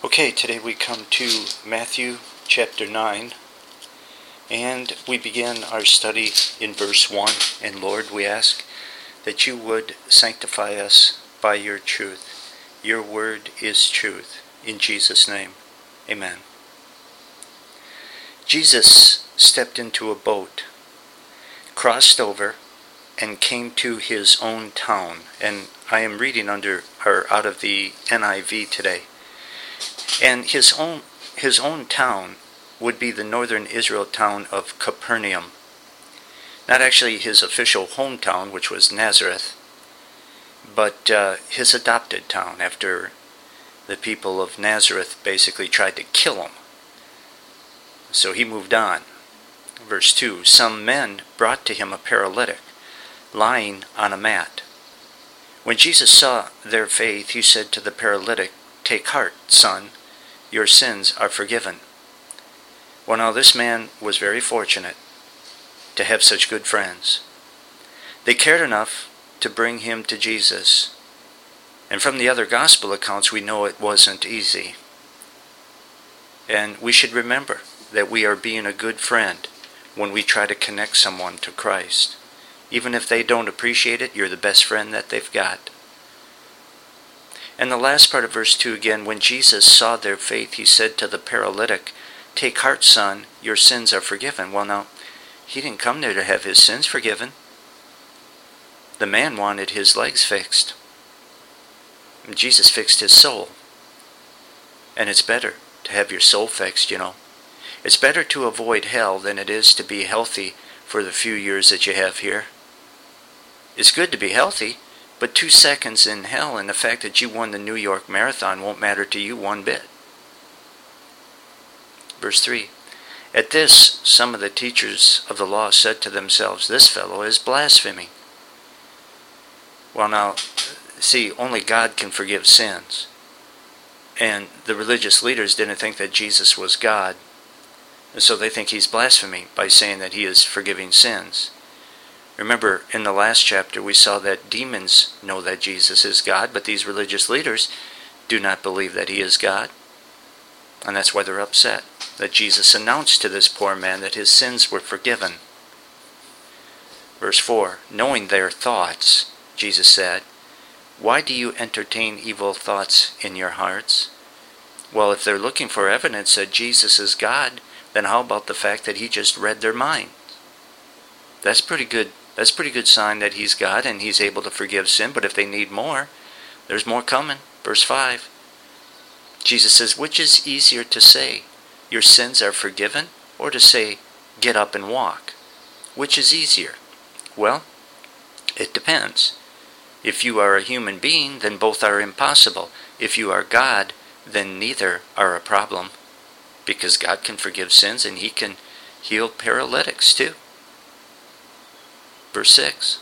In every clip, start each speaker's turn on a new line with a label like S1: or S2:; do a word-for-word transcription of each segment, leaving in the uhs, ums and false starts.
S1: Okay, today we come to Matthew chapter nine, and we begin our study in verse one. And Lord, we ask that you would sanctify us by your truth. Your word is truth. In Jesus' name, amen. Jesus stepped into a boat, crossed over, and came to his own town. And I am reading under or out of the N I V today. And his own his own town would be the northern Israel town of Capernaum. Not actually his official hometown, which was Nazareth, but uh, his adopted town after the people of Nazareth basically tried to kill him. So he moved on. Verse two, some men brought to him a paralytic, lying on a mat. When Jesus saw their faith, he said to the paralytic, "Take heart, son, your sins are forgiven." Well, now this man was very fortunate to have such good friends. They cared enough to bring him to Jesus. And from the other gospel accounts, we know it wasn't easy. And we should remember that we are being a good friend when we try to connect someone to Christ. Even if they don't appreciate it, you're the best friend that they've got. And the last part of verse two again, when Jesus saw their faith, he said to the paralytic, "Take heart, son, your sins are forgiven." Well, now, he didn't come there to have his sins forgiven. The man wanted his legs fixed. And Jesus fixed his soul. And it's better to have your soul fixed, you know. It's better to avoid hell than it is to be healthy for the few years that you have here. It's good to be healthy, but two seconds in hell and the fact that you won the New York Marathon won't matter to you one bit. Verse three, at this, some of the teachers of the law said to themselves, "This fellow is blaspheming." Well, now, see, only God can forgive sins. And the religious leaders didn't think that Jesus was God. And so they think he's blaspheming by saying that he is forgiving sins. Remember, in the last chapter, we saw that demons know that Jesus is God, but these religious leaders do not believe that he is God. And that's why they're upset that Jesus announced to this poor man that his sins were forgiven. Verse four, knowing their thoughts, Jesus said, "Why do you entertain evil thoughts in your hearts?" Well, if they're looking for evidence that Jesus is God, then how about the fact that he just read their mind? That's pretty good. That's pretty good sign that he's God and he's able to forgive sin. But if they need more, there's more coming. Verse five. Jesus says, which is easier to say, "Your sins are forgiven," or to say, "Get up and walk"? Which is easier? Well, it depends. If you are a human being, then both are impossible. If you are God, then neither are a problem. Because God can forgive sins and he can heal paralytics too. Verse six.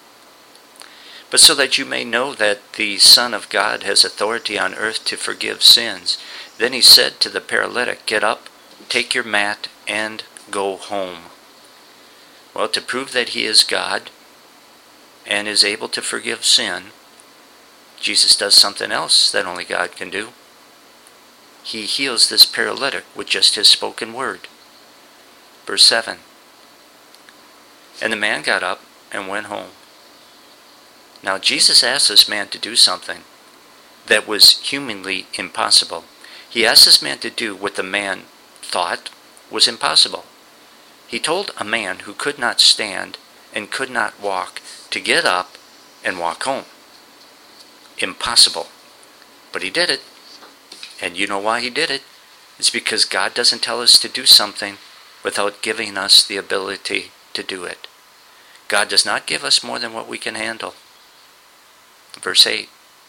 S1: But so that you may know that the Son of God has authority on earth to forgive sins. Then he said to the paralytic, "Get up, take your mat, and go home." Well, to prove that he is God and is able to forgive sin, Jesus does something else that only God can do. He heals this paralytic with just his spoken word. Verse seven. And the man got up and went home. Now Jesus asked this man to do something that was humanly impossible. He asked this man to do what the man thought was impossible. He told a man who could not stand and could not walk to get up and walk home. Impossible. But he did it. And you know why he did it? It's because God doesn't tell us to do something without giving us the ability to do it. God does not give us more than what we can handle. Verse eight.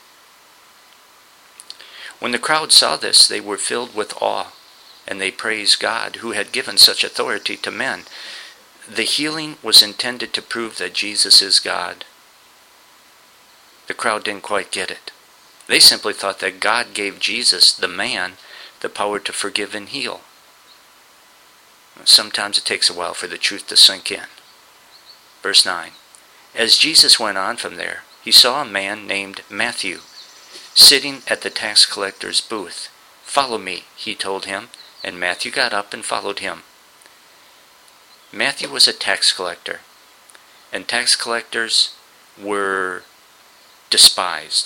S1: When the crowd saw this, they were filled with awe, and they praised God, who had given such authority to men. The healing was intended to prove that Jesus is God. The crowd didn't quite get it. They simply thought that God gave Jesus, the man, the power to forgive and heal. Sometimes it takes a while for the truth to sink in. Verse nine. As Jesus went on from there, he saw a man named Matthew sitting at the tax collector's booth. "Follow me," he told him, and Matthew got up and followed him. Matthew was a tax collector, and tax collectors were despised.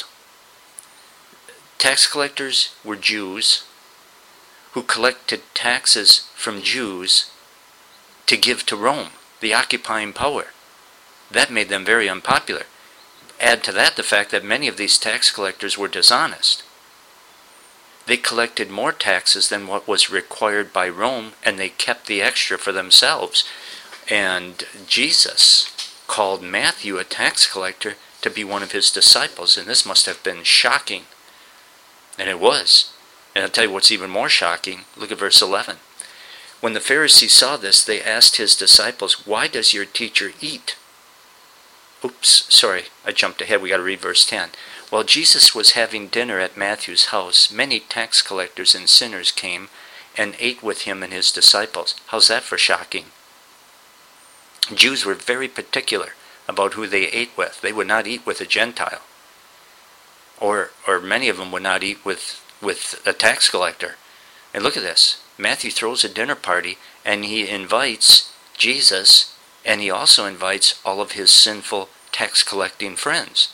S1: Tax collectors were Jews who collected taxes from Jews to give to Rome, the occupying power. That made them very unpopular. Add to that the fact that many of these tax collectors were dishonest. They collected more taxes than what was required by Rome, and they kept the extra for themselves. And Jesus called Matthew, a tax collector, to be one of his disciples, and this must have been shocking. And it was. And I'll tell you what's even more shocking. Look at verse eleven. When the Pharisees saw this, they asked his disciples, "Why does your teacher eat?" Oops, sorry, I jumped ahead. We got to read verse ten. While Jesus was having dinner at Matthew's house, many tax collectors and sinners came and ate with him and his disciples. How's that for shocking? Jews were very particular about who they ate with. They would not eat with a Gentile. Or or many of them would not eat with, with a tax collector. And look at this. Matthew throws a dinner party, and he invites Jesus, and he also invites all of his sinful tax collecting friends.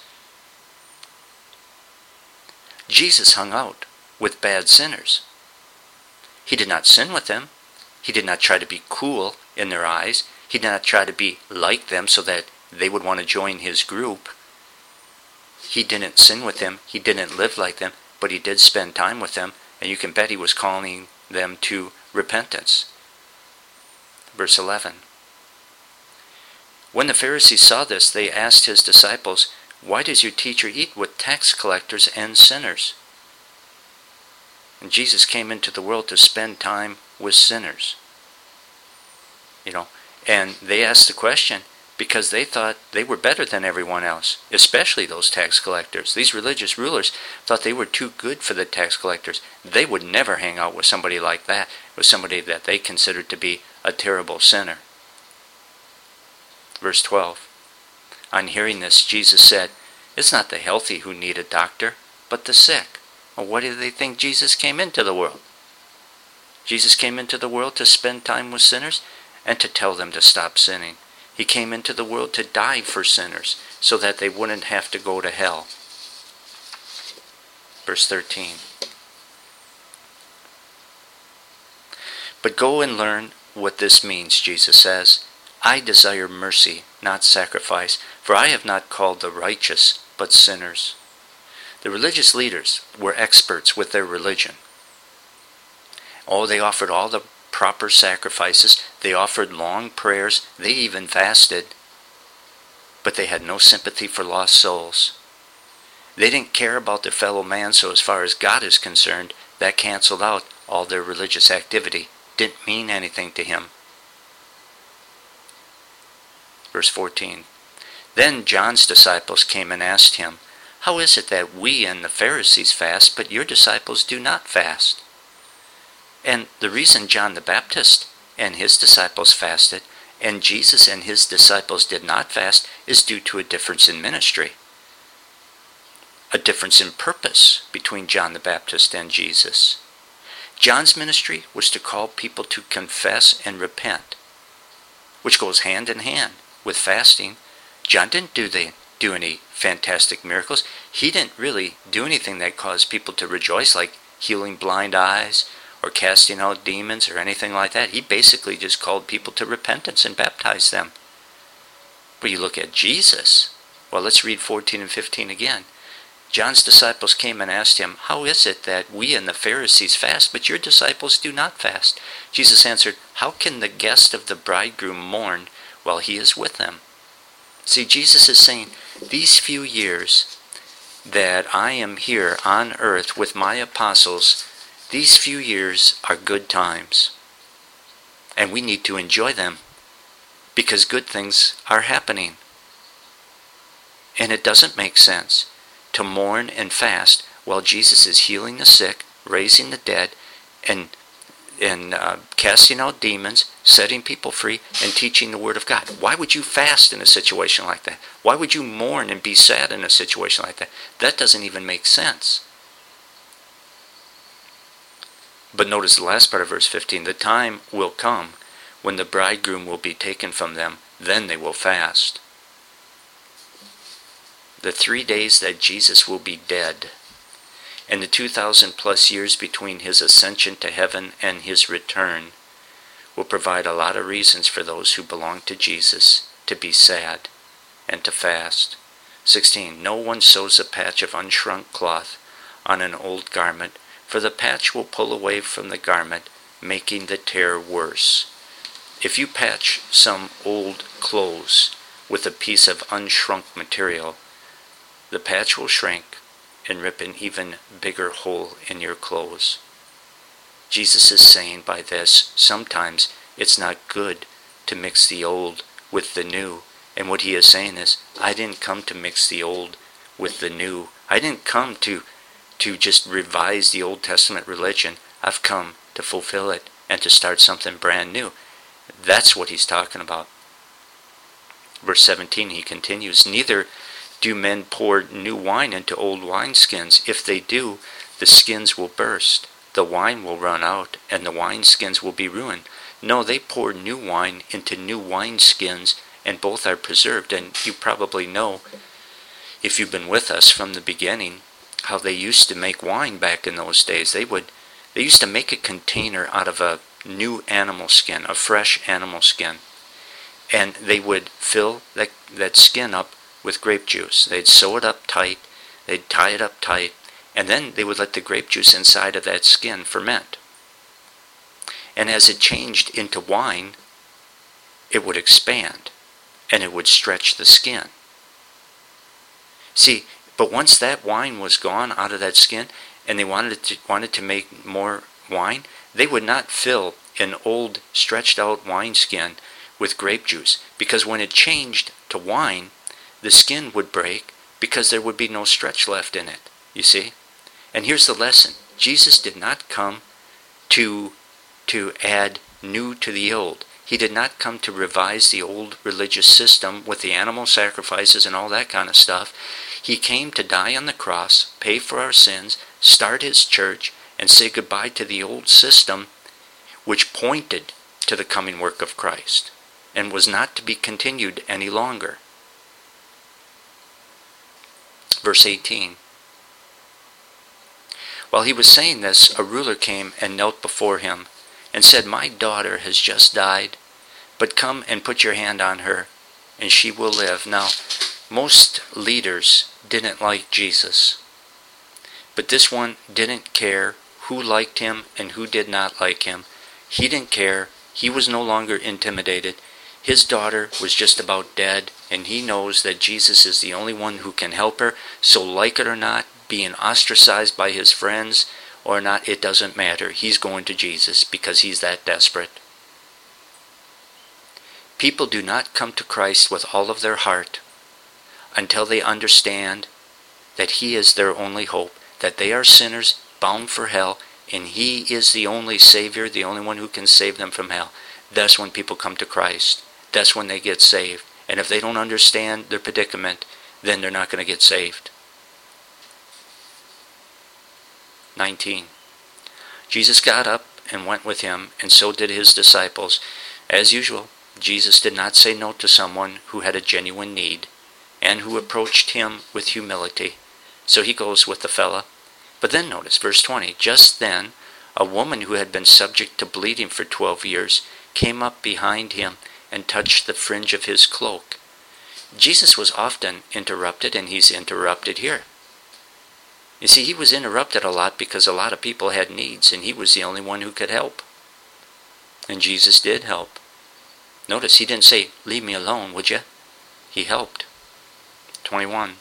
S1: Jesus hung out with bad sinners. He did not sin with them. He did not try to be cool in their eyes. He did not try to be like them so that they would want to join his group. He didn't sin with them. He didn't live like them, but he did spend time with them, and you can bet he was calling them to repentance. Verse eleven. When the Pharisees saw this, they asked his disciples, "Why does your teacher eat with tax collectors and sinners?" And Jesus came into the world to spend time with sinners. You know, and they asked the question because they thought they were better than everyone else, especially those tax collectors. These religious rulers thought they were too good for the tax collectors. They would never hang out with somebody like that, with somebody that they considered to be a terrible sinner. Verse twelve. On hearing this, Jesus said, "It's not the healthy who need a doctor, but the sick." Well, why do they think Jesus came into the world? Jesus came into the world to spend time with sinners and to tell them to stop sinning. He came into the world to die for sinners so that they wouldn't have to go to hell. Verse thirteen. But go and learn what this means, Jesus says. I desire mercy, not sacrifice, for I have not called the righteous, but sinners. The religious leaders were experts with their religion. Oh, they offered all the proper sacrifices. They offered long prayers. They even fasted. But they had no sympathy for lost souls. They didn't care about their fellow man, so as far as God is concerned, that canceled out all their religious activity. Didn't mean anything to him. Verse fourteen. Then John's disciples came and asked him, "How is it that we and the Pharisees fast, but your disciples do not fast?" And the reason John the Baptist and his disciples fasted, and Jesus and his disciples did not fast, is due to a difference in ministry. A difference in purpose between John the Baptist and Jesus. John's ministry was to call people to confess and repent, which goes hand in hand with fasting. John didn't do the do any fantastic miracles. He didn't really do anything that caused people to rejoice, like healing blind eyes or casting out demons or anything like that. He basically just called people to repentance and baptized them. But you look at Jesus. Well, let's read fourteen and fifteen again. John's disciples came and asked him, "How is it that we and the Pharisees fast, but your disciples do not fast?" Jesus answered, "How can the guest of the bridegroom mourn while he is with them?" See, Jesus is saying, these few years that I am here on earth with my apostles, these few years are good times. And we need to enjoy them because good things are happening. And it doesn't make sense to mourn and fast while Jesus is healing the sick, raising the dead, and and uh, casting out demons, setting people free, and teaching the Word of God. Why would you fast in a situation like that? Why would you mourn and be sad in a situation like that? That doesn't even make sense. But notice the last part of verse fifteen. The time will come when the bridegroom will be taken from them. Then they will fast. The three days that Jesus will be dead, and the two thousand plus years between his ascension to heaven and his return, will provide a lot of reasons for those who belong to Jesus to be sad and to fast. sixteen. No one sews a patch of unshrunk cloth on an old garment, for the patch will pull away from the garment, making the tear worse. If you patch some old clothes with a piece of unshrunk material, the patch will shrink and rip an even bigger hole in your clothes. Jesus is saying by this, sometimes it's not good to mix the old with the new. And what he is saying is, I didn't come to mix the old with the new. I didn't come to, to just revise the Old Testament religion. I've come to fulfill it and to start something brand new. That's what he's talking about. Verse seventeen, he continues, neither do men pour new wine into old wineskins. If they do, the skins will burst, the wine will run out, and the wineskins will be ruined. No, they pour new wine into new wineskins, and both are preserved. And you probably know, if you've been with us from the beginning, how they used to make wine back in those days. They would, they used to make a container out of a new animal skin, a fresh animal skin. And they would fill that, that skin up with grape juice. They'd sew it up tight, they'd tie it up tight, and then they would let the grape juice inside of that skin ferment. And as it changed into wine, it would expand, and it would stretch the skin. See, but once that wine was gone out of that skin, and they wanted to, wanted to make more wine, they would not fill an old stretched out wineskin with grape juice, because when it changed to wine, the skin would break because there would be no stretch left in it, you see? And here's the lesson. Jesus did not come to, to add new to the old. He did not come to revise the old religious system with the animal sacrifices and all that kind of stuff. He came to die on the cross, pay for our sins, start his church, and say goodbye to the old system which pointed to the coming work of Christ and was not to be continued any longer. Verse eighteen. While he was saying this, a ruler came and knelt before him and said, my daughter has just died, but come and put your hand on her, and she will live. Now, most leaders didn't like Jesus, but this one didn't care who liked him and who did not like him. He didn't care. He was no longer intimidated. His daughter was just about dead, and he knows that Jesus is the only one who can help her. So like it or not, being ostracized by his friends or not, it doesn't matter. He's going to Jesus because he's that desperate. People do not come to Christ with all of their heart until they understand that he is their only hope, that they are sinners bound for hell, and he is the only Savior, the only one who can save them from hell. That's when people come to Christ. That's when they get saved. And if they don't understand their predicament, then they're not going to get saved. nineteen. Jesus got up and went with him, and so did his disciples. As usual, Jesus did not say no to someone who had a genuine need and who approached him with humility. So he goes with the fella. But then notice verse twenty. Just then, a woman who had been subject to bleeding for twelve years came up behind him and touched the fringe of his cloak. Jesus was often interrupted, and he's interrupted here. You see, he was interrupted a lot because a lot of people had needs, and he was the only one who could help. And Jesus did help. Notice he didn't say, leave me alone, would you? He helped. twenty-one.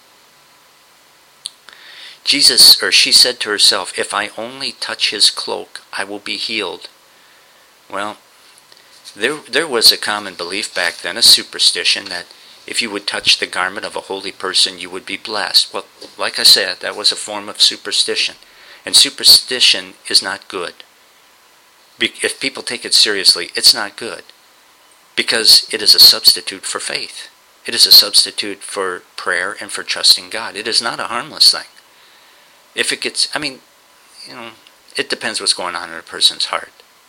S1: Jesus, or she said to herself, if I only touch his cloak, I will be healed. Well, there, there was a common belief back then, a superstition, that if you would touch the garment of a holy person, you would be blessed. Well, like I said, that was a form of superstition. And superstition is not good. If people take it seriously, it's not good. Because it is a substitute for faith. It is a substitute for prayer and for trusting God. It is not a harmless thing. If it gets, I mean, you know, it depends what's going on in a person's heart.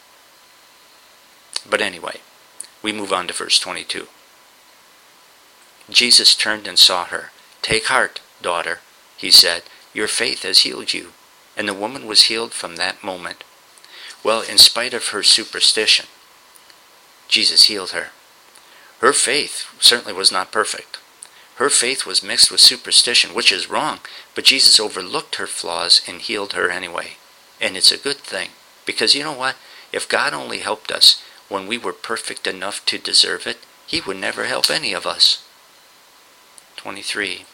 S1: But anyway, we move on to verse twenty-two. Jesus turned and saw her. "Take heart, daughter," he said. "Your faith has healed you." And the woman was healed from that moment. Well, in spite of her superstition, Jesus healed her. Her faith certainly was not perfect. Her faith was mixed with superstition, which is wrong, but Jesus overlooked her flaws and healed her anyway. And it's a good thing, because you know what? If God only helped us when we were perfect enough to deserve it, he would never help any of us. twenty-three.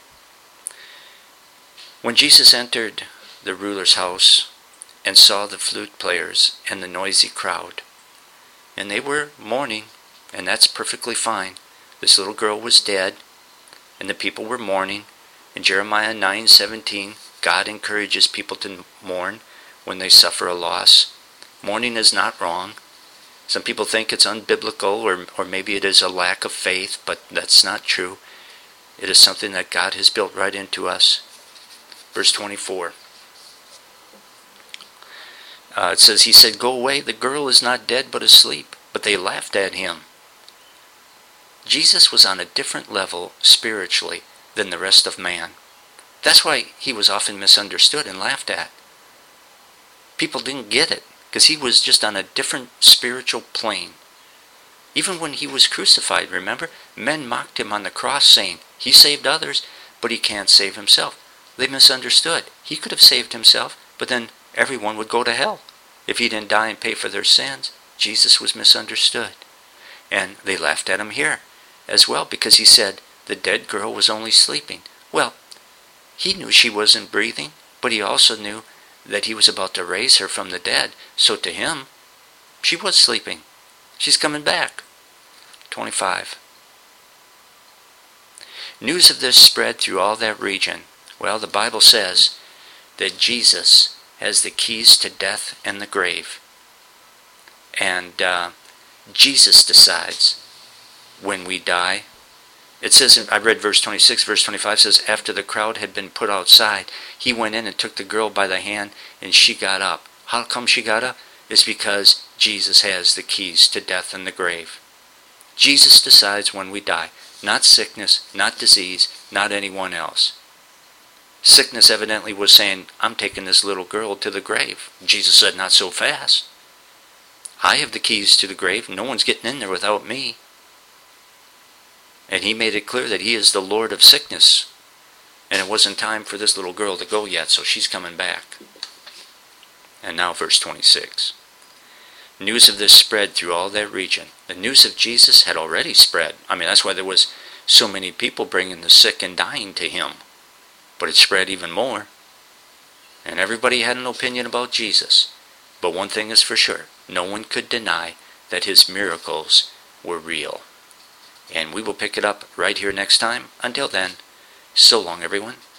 S1: When Jesus entered the ruler's house and saw the flute players and the noisy crowd, and they were mourning, and that's perfectly fine. This little girl was dead, and the people were mourning. In Jeremiah nine seventeen, God encourages people to mourn when they suffer a loss. Mourning is not wrong. Some people think it's unbiblical, or, or maybe it is a lack of faith, but that's not true. It is something that God has built right into us. Verse twenty-four. Uh, it says, he said, "Go away, the girl is not dead but asleep." But they laughed at him. Jesus was on a different level spiritually than the rest of man. That's why he was often misunderstood and laughed at. People didn't get it, because he was just on a different spiritual plane. Even when he was crucified, remember? Men mocked him on the cross, saying, he saved others, but he can't save himself. They misunderstood. He could have saved himself, but then everyone would go to hell if he didn't die and pay for their sins. Jesus was misunderstood. And they laughed at him here as well, because he said the dead girl was only sleeping. Well, he knew she wasn't breathing, but he also knew that he was about to raise her from the dead. So to him, she was sleeping. She's coming back. twenty-five. News of this spread through all that region. Well, the Bible says that Jesus has the keys to death and the grave. And uh, Jesus decides when we die. It says, I read verse twenty-six, verse twenty-five says, after the crowd had been put outside, he went in and took the girl by the hand, and she got up. How come she got up? It's because Jesus has the keys to death and the grave. Jesus decides when we die. Not sickness, not disease, not anyone else. Sickness evidently was saying, I'm taking this little girl to the grave. Jesus said, not so fast. I have the keys to the grave. No one's getting in there without me. And he made it clear that he is the Lord of sickness. And it wasn't time for this little girl to go yet, so she's coming back. And now verse twenty-six. News of this spread through all that region. The news of Jesus had already spread. I mean, that's why there was so many people bringing the sick and dying to him. But it spread even more. And everybody had an opinion about Jesus. But one thing is for sure. No one could deny that his miracles were real. And we will pick it up right here next time. Until then, so long everyone.